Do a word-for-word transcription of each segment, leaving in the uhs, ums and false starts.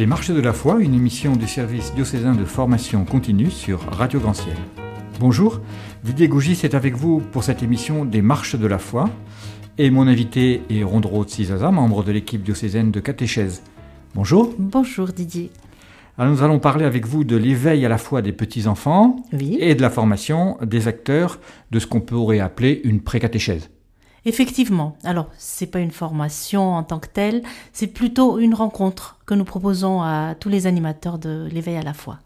Les Marches de la Foi, une émission du service diocésain de formation continue sur Radio Grand Ciel. Bonjour, Didier Gougis est avec vous pour cette émission des Marches de la Foi. Et mon invité est Rondro Tsizaza, membre de l'équipe diocésaine de catéchèse. Bonjour. Bonjour Didier. Alors nous allons parler avec vous de l'éveil à la foi des petits-enfants oui. et de la formation des acteurs de ce qu'on pourrait appeler une pré-catéchèse. Effectivement. Alors, c'est pas une formation en tant que telle, c'est plutôt une rencontre que nous proposons à tous les animateurs de l'éveil à la foi.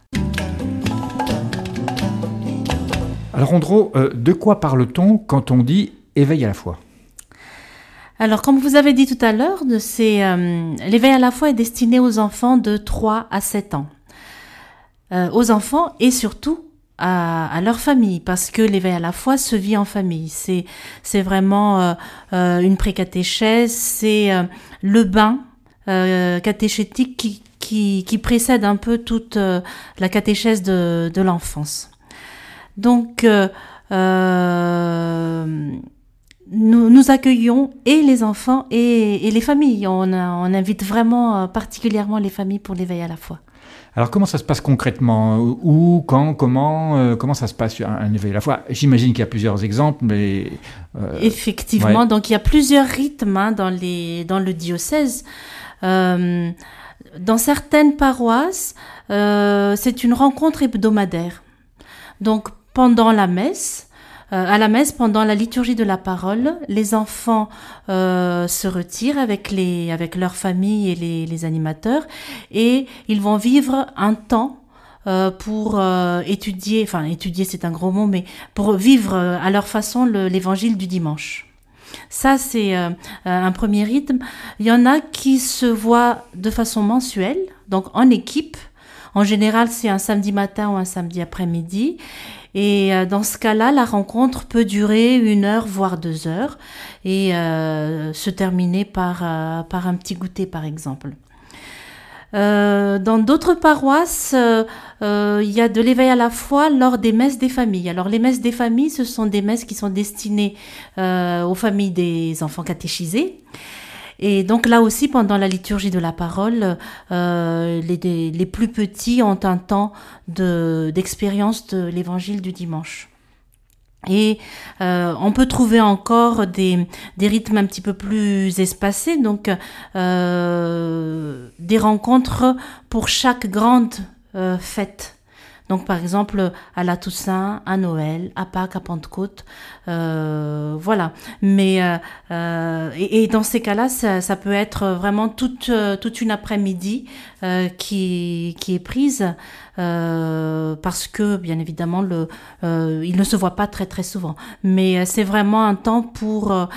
Alors Rondro, euh, de quoi parle-t-on quand on dit éveil à la foi ? Alors, comme vous avez dit tout à l'heure, c'est, euh, l'éveil à la foi est destiné aux enfants de trois à sept ans. Euh, aux enfants et surtout à, à leur famille, parce que l'éveil à la foi se vit en famille. C'est, c'est vraiment euh, euh, une pré-catéchèse, c'est euh, le bain euh, catéchétique qui, qui, qui précède un peu toute euh, la catéchèse de, de l'enfance. Donc, euh, euh, Nous, nous accueillons et les enfants et, et les familles. On, on invite vraiment euh, particulièrement les familles pour l'éveil à la foi. Alors comment ça se passe concrètement ? Où, quand, comment, euh, comment ça se passe un, un éveil à la foi ? J'imagine qu'il y a plusieurs exemples, mais... Euh, Effectivement, ouais. Donc il y a plusieurs rythmes hein, dans, les, dans le diocèse. Euh, dans certaines paroisses, euh, c'est une rencontre hebdomadaire. Donc pendant la messe, Euh, à la messe, pendant la liturgie de la parole, les enfants euh, se retirent avec, les, avec leur famille et les, les animateurs et ils vont vivre un temps euh, pour euh, étudier, enfin étudier c'est un gros mot, mais pour vivre euh, à leur façon le, l'évangile du dimanche. Ça, c'est euh, un premier rythme. Il y en a qui se voient de façon mensuelle, donc en équipe. En général, c'est un samedi matin ou un samedi après-midi. Et dans ce cas-là, la rencontre peut durer une heure, voire deux heures, et euh, se terminer par, euh, par un petit goûter, par exemple. Euh, dans d'autres paroisses, euh, euh, il y a de l'éveil à la foi lors des messes des familles. Alors, les messes des familles, ce sont des messes qui sont destinées euh, aux familles des enfants catéchisés. Et donc là aussi, pendant la liturgie de la parole, euh, les, les plus petits ont un temps de, d'expérience de l'évangile du dimanche. Et euh, on peut trouver encore des, des rythmes un petit peu plus espacés, donc euh, des rencontres pour chaque grande euh, fête. Donc, par exemple, à la Toussaint, à Noël, à Pâques, à Pentecôte, euh, voilà. Mais euh, euh, et, et dans ces cas-là, ça, ça peut être vraiment toute toute une après-midi euh, qui qui est prise euh, parce que bien évidemment le euh, ils ne se voient pas très très souvent. Mais c'est vraiment un temps pour euh,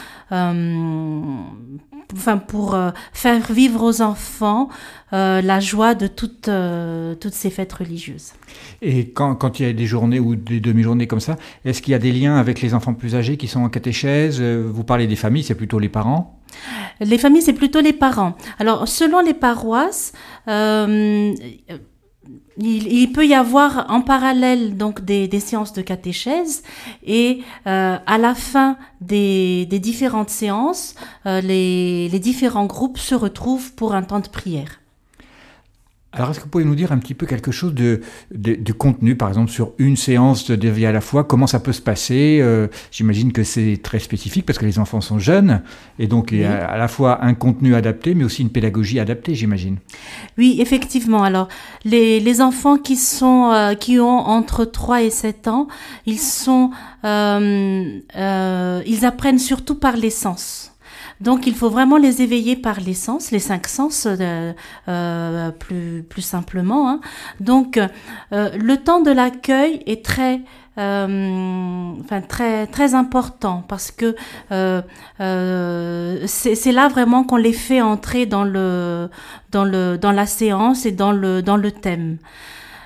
enfin pour euh, faire vivre aux enfants euh, la joie de toutes euh, toutes ces fêtes religieuses. Et quand, quand il y a des journées ou des demi-journées comme ça, est-ce qu'il y a des liens avec les enfants plus âgés qui sont en catéchèse ? Vous parlez des familles, c'est plutôt les parents ? Les familles, c'est plutôt les parents. Alors, selon les paroisses, euh, il, il peut y avoir en parallèle donc des, des séances de catéchèse et euh, à la fin des, des différentes séances, euh, les, les différents groupes se retrouvent pour un temps de prière. Alors, est-ce que vous pouvez nous dire un petit peu quelque chose de, de, de contenu, par exemple, sur une séance d'éveil à la foi, comment ça peut se passer ? euh, J'imagine que c'est très spécifique parce que les enfants sont jeunes et donc oui. Il y a à la fois un contenu adapté, mais aussi une pédagogie adaptée, j'imagine. Oui, effectivement. Alors, les, les enfants qui sont euh, qui ont entre trois et sept ans, ils sont euh, euh, ils apprennent surtout par les sens. Donc, il faut vraiment les éveiller par les sens, les cinq sens, euh, euh, plus plus simplement. Hein. Donc, euh, le temps de l'accueil est très, euh, enfin très très important parce que euh, euh, c'est, c'est là vraiment qu'on les fait entrer dans le dans le dans la séance et dans le dans le thème.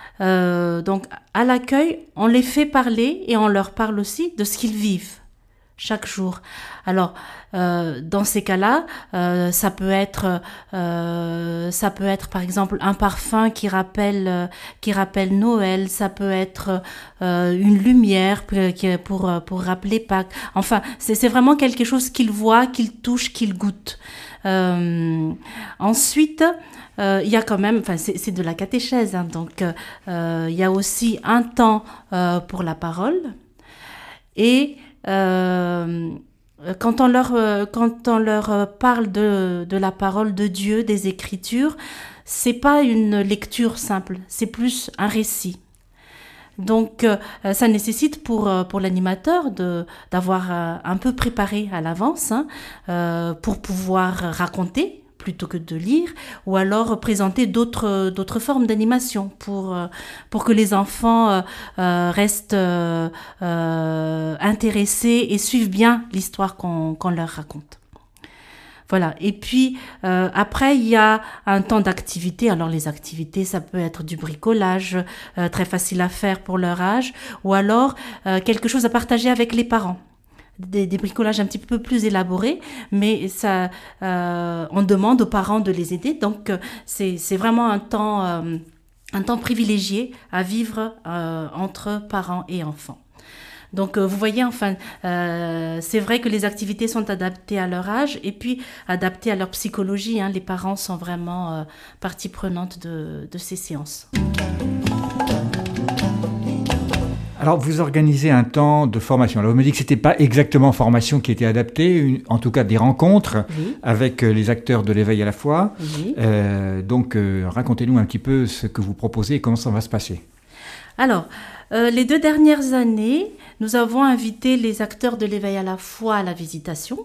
Euh, donc, à l'accueil, on les fait parler et on leur parle aussi de ce qu'ils vivent chaque jour. Alors, euh, dans ces cas-là, euh, ça peut être, euh, ça peut être par exemple un parfum qui rappelle, euh, qui rappelle Noël. Ça peut être euh, une lumière pour, pour pour rappeler Pâques. Enfin, c'est c'est vraiment quelque chose qu'il voit, qu'il touche, qu'il goûte. Euh, ensuite, euh, il y a quand même, enfin, c'est, c'est de la catéchèse, hein, donc euh, il y a aussi un temps euh, pour la parole. Et euh, quand on leur euh, quand on leur parle de de la parole de Dieu, des Écritures, c'est pas une lecture simple, c'est plus un récit. Donc, euh, ça nécessite pour pour l'animateur de d'avoir euh, un peu préparé à l'avance, hein, euh, pour pouvoir raconter plutôt que de lire, ou alors présenter d'autres d'autres formes d'animation pour euh, pour que les enfants euh, euh, restent euh, euh, intéressés et suivent bien l'histoire qu'on qu'on leur raconte. Voilà. Et puis euh, après, il y a un temps d'activité. Alors les activités, ça peut être du bricolage, euh, très facile à faire pour leur âge, ou alors euh, quelque chose à partager avec les parents. Des, des bricolages un petit peu plus élaborés, mais ça, euh, on demande aux parents de les aider. Donc c'est c'est vraiment un temps euh, un temps privilégié à vivre euh, entre parents et enfants. Donc euh, vous voyez, enfin, euh, c'est vrai que les activités sont adaptées à leur âge et puis adaptées à leur psychologie, hein. Les parents sont vraiment euh, partie prenante de, de ces séances. Alors, vous organisez un temps de formation. Alors, vous me dites que ce n'était pas exactement formation qui était adaptée, une, en tout cas des rencontres oui. avec les acteurs de l'éveil à la foi. Oui. Euh, donc, euh, racontez-nous un petit peu ce que vous proposez et comment ça va se passer. Alors, euh, les deux dernières années, nous avons invité les acteurs de l'éveil à la foi à la visitation.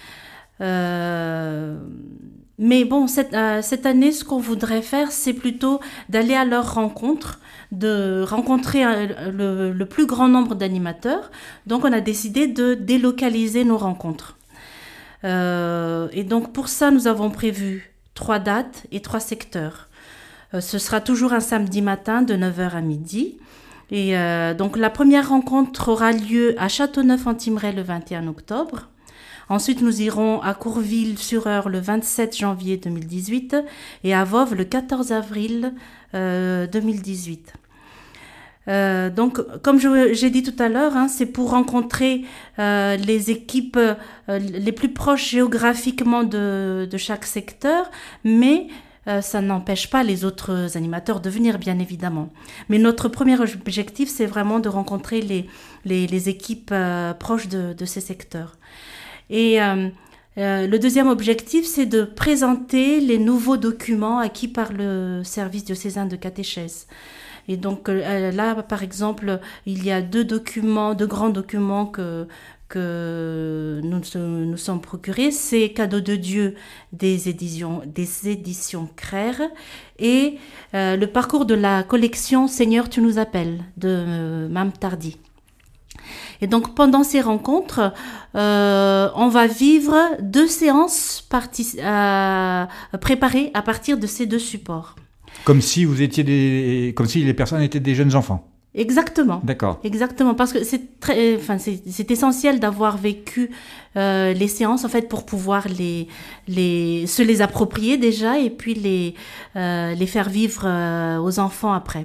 Euh, mais bon, cette, euh, cette année, ce qu'on voudrait faire, c'est plutôt d'aller à leur rencontre, de rencontrer un, le, le plus grand nombre d'animateurs. Donc, on a décidé de délocaliser nos rencontres. Euh, et donc, pour ça, nous avons prévu trois dates et trois secteurs. Euh, ce sera toujours un samedi matin de neuf heures à midi. Et euh, donc, la première rencontre aura lieu à Châteauneuf-en-Thymerais le vingt et un octobre. Ensuite, nous irons à Courville-sur-Eure le vingt-sept janvier deux mille dix-huit et à Voves le quatorze avril euh, deux mille dix-huit. Euh, donc, comme je, j'ai dit tout à l'heure, hein, c'est pour rencontrer euh, les équipes euh, les plus proches géographiquement de, de chaque secteur, mais euh, ça n'empêche pas les autres animateurs de venir, bien évidemment. Mais notre premier objectif, c'est vraiment de rencontrer les, les, les équipes euh, proches de, de ces secteurs. Et euh, euh, le deuxième objectif, c'est de présenter les nouveaux documents acquis par le service diocésain de catéchèse. Et donc euh, là, par exemple, il y a deux documents, deux grands documents que, que nous nous sommes procurés. C'est Cadeau de Dieu des éditions, des éditions Crère et euh, le parcours de la collection Seigneur, tu nous appelles de euh, Mme Tardy. Et donc, pendant ces rencontres, euh, on va vivre deux séances parti- euh, préparées à partir de ces deux supports. Comme si vous étiez des, comme si les personnes étaient des jeunes enfants. Exactement. D'accord. Exactement, parce que c'est très, enfin, c'est, c'est essentiel d'avoir vécu euh, les séances en fait pour pouvoir les, les, se les approprier déjà et puis les, euh, les faire vivre euh, aux enfants après.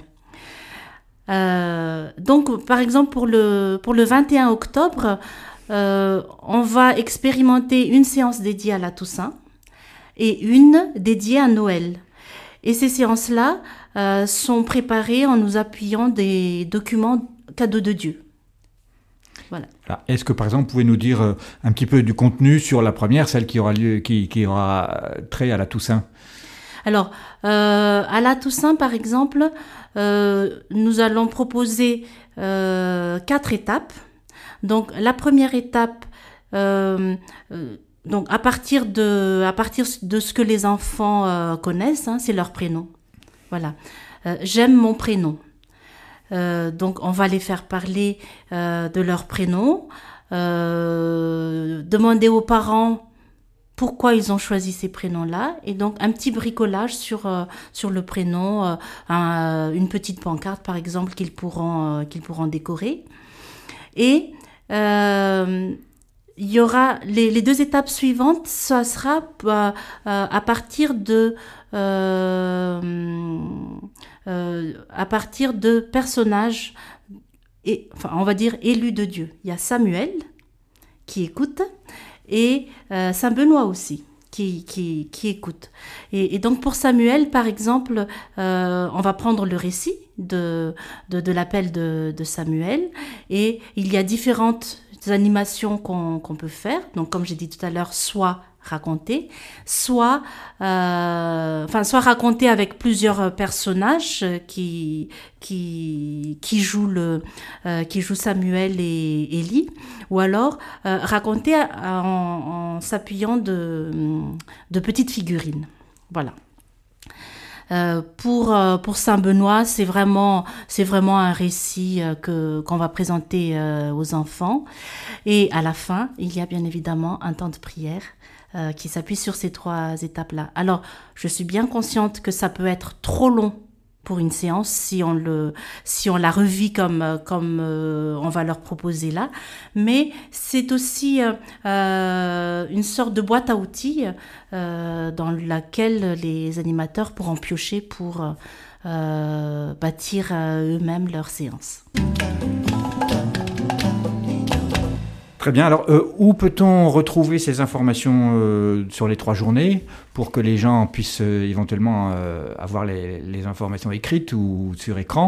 Euh, donc, par exemple, pour le, pour le vingt et un octobre, euh, on va expérimenter une séance dédiée à la Toussaint et une dédiée à Noël. Et ces séances-là euh, sont préparées en nous appuyant des documents cadeaux de Dieu. Voilà. Alors, est-ce que, par exemple, vous pouvez nous dire euh, un petit peu du contenu sur la première, celle qui aura lieu, qui, qui aura trait à la Toussaint ? Alors, euh, à la Toussaint, par exemple, euh, nous allons proposer euh, quatre étapes. Donc, la première étape, euh, euh, donc à partir de, à partir de ce que les enfants euh, connaissent, hein, c'est leur prénom. Voilà. Euh, j'aime mon prénom. Euh, donc, on va les faire parler euh, de leur prénom, euh, demander aux parents pourquoi ils ont choisi ces prénoms-là, et donc un petit bricolage sur euh, sur le prénom, euh, un, une petite pancarte par exemple qu'ils pourront euh, qu'ils pourront décorer. Et euh, il y aura les, les deux étapes suivantes, ça sera euh, à partir de euh, euh, à partir de personnages, et, enfin, on va dire élus de Dieu. Il y a Samuel qui écoute et euh, Saint Benoît aussi qui, qui, qui écoute. Et, et donc pour Samuel, par exemple, euh, on va prendre le récit de, de, de l'appel de, de Samuel, et il y a différentes animations qu'on qu'on peut faire. Donc comme j'ai dit tout à l'heure, soit raconter, soit euh, enfin soit raconter avec plusieurs personnages qui qui qui jouent le euh, qui jouent Samuel et Élie, ou alors euh, raconter en, en s'appuyant de de petites figurines. Voilà. Euh, pour euh, pour Saint Benoît, c'est vraiment c'est vraiment un récit euh, que qu'on va présenter euh, aux enfants, et à la fin il y a bien évidemment un temps de prière euh, qui s'appuie sur ces trois étapes-là. Alors je suis bien consciente que ça peut être trop long pour une séance si on le si on la revit comme comme euh, on va leur proposer là, mais c'est aussi euh, euh, une sorte de boîte à outils euh, dans laquelle les animateurs pourront piocher pour euh, bâtir euh, eux-mêmes leur séance. Très bien. Alors, euh, où peut-on retrouver ces informations euh, sur les trois journées pour que les gens puissent euh, éventuellement euh, avoir les, les informations écrites ou sur écran ?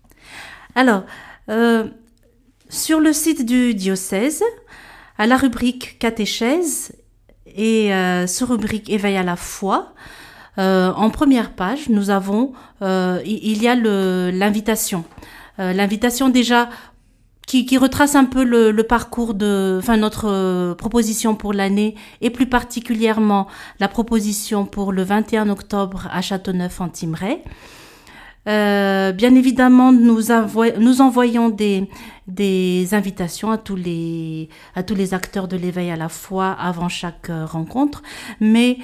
Alors, euh, sur le site du diocèse, à la rubrique catéchèse et euh, sous rubrique éveil à la foi, euh, en première page, nous avons, euh, il y a le, l'invitation. Euh, l'invitation déjà Qui, qui retrace un peu le, le parcours de, enfin notre euh, proposition pour l'année, et plus particulièrement la proposition pour le vingt et un octobre à Châteauneuf-en-Thymerais. Euh, bien évidemment, nous, avo- nous envoyons des, des invitations à tous les, à tous les acteurs de l'éveil à la foi avant chaque euh, rencontre. Mais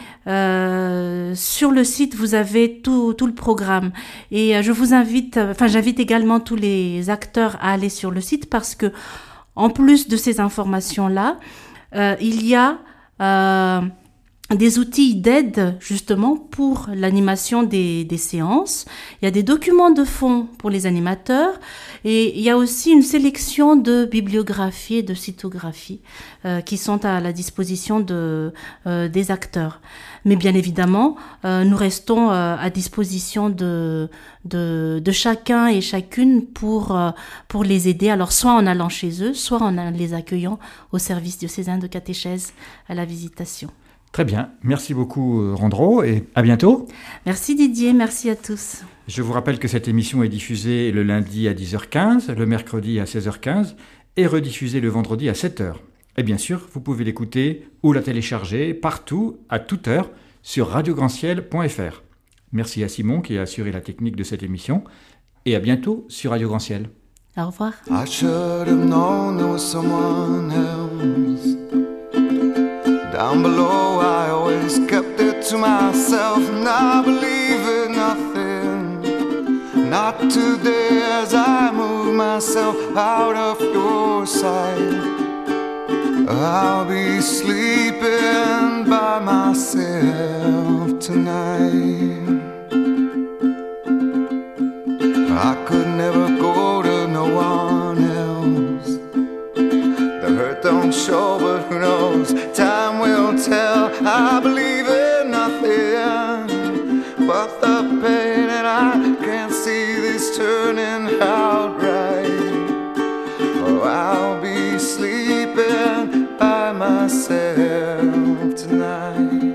euh, sur le site, vous avez tout, tout le programme. Et euh, je vous invite, enfin j'invite également tous les acteurs à aller sur le site, parce que en plus de ces informations-là, euh, il y a euh, des outils d'aide justement pour l'animation des, des séances. Il y a des documents de fond pour les animateurs, et il y a aussi une sélection de bibliographies et de cytographies euh, qui sont à la disposition de, euh, des acteurs. Mais bien évidemment, euh, nous restons euh, à disposition de, de, de chacun et chacune pour, euh, pour les aider. Alors soit en allant chez eux, soit en les accueillant au service diocésain de catéchèse à la Visitation. Très bien. Merci beaucoup, Randro, et à bientôt. Merci Didier, merci à tous. Je vous rappelle que cette émission est diffusée le lundi à dix heures quinze, le mercredi à seize heures quinze et rediffusée le vendredi à sept heures. Et bien sûr, vous pouvez l'écouter ou la télécharger partout, à toute heure, sur radio grand ciel point f r. Merci à Simon qui a assuré la technique de cette émission, et à bientôt sur Radio Grand Ciel. Au revoir. I should have known there was someone else. Down below I always kept it to myself, and I believe in nothing. Not today as I move myself out of your sight. I'll be sleeping by myself tonight. I could never go to no one else. The hurt don't show, but who knows? Time will tell. I believe in nothing but the pain, and I can't see this turning out right. Oh, I'll be sleeping by myself tonight.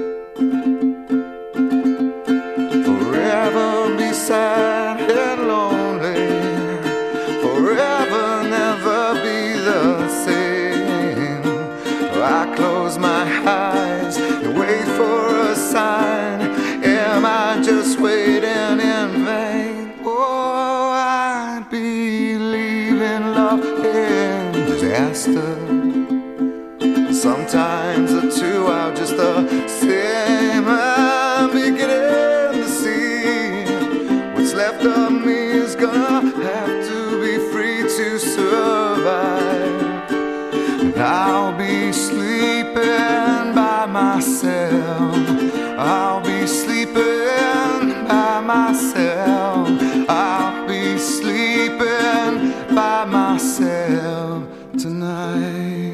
Forever be sad and lonely. Forever never be the same. I close my eyes and wait for a sign. Am I just waiting in vain? Oh, I believe in love and disaster. Sometimes the two are just the same. I'm beginning to see what's left of me is gonna have to be free to survive. And I'll be be sleeping by myself. I'll be sleeping by myself. I'll be sleeping by myself tonight.